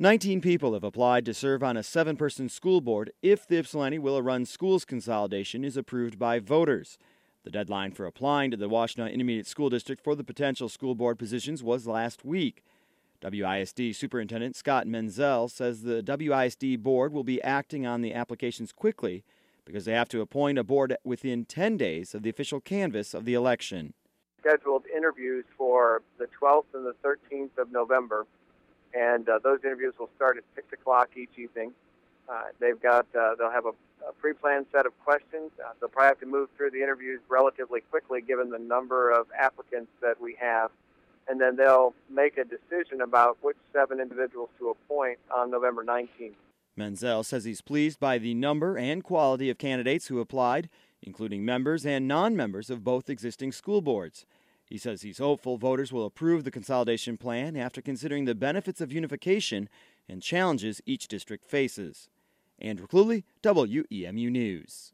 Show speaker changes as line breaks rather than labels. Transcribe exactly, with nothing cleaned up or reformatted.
nineteen people have applied to serve on a seven-person school board if the Ypsilanti-Willa Run Schools consolidation is approved by voters. The deadline for applying to the Washtenaw Intermediate School District for the potential school board positions was last week. W I S D Superintendent Scott Menzel says the W I S D board will be acting on the applications quickly because they have to appoint a board within ten days of the official canvass of the election.
Scheduled interviews for the twelfth and the thirteenth of November, and uh, those interviews will start at six o'clock each evening. Uh, they've got, uh, they'll have a, a pre-planned set of questions. Uh, they'll probably have to move through the interviews relatively quickly given the number of applicants that we have. And then they'll make a decision about which seven individuals to appoint on November nineteenth.
Menzel says he's pleased by the number and quality of candidates who applied, including members and non-members of both existing school boards. He says he's hopeful voters will approve the consolidation plan after considering the benefits of unification and challenges each district faces. Andrew Cluley, W E M U News.